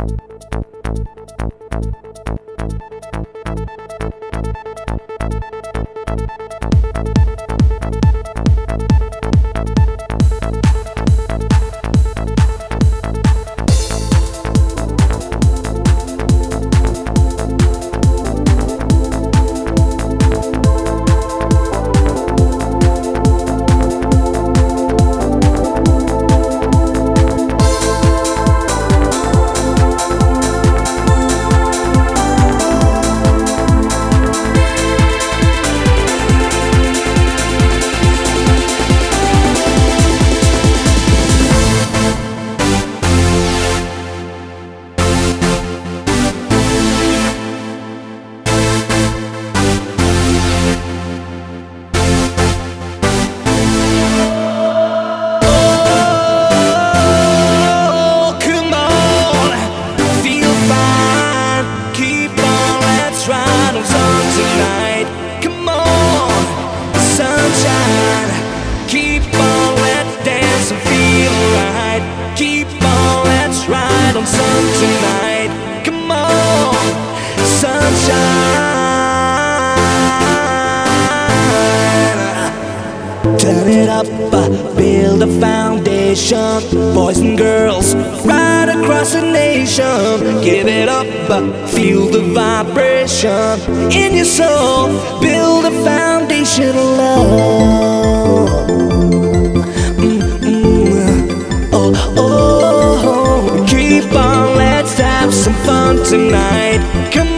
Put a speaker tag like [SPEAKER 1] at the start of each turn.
[SPEAKER 1] Turn it up, build a foundation. Boys and girls, right across the nation. Give it up, feel the vibration in your soul. Build a foundation of love. Oh, keep on, let's have some fun tonight. Come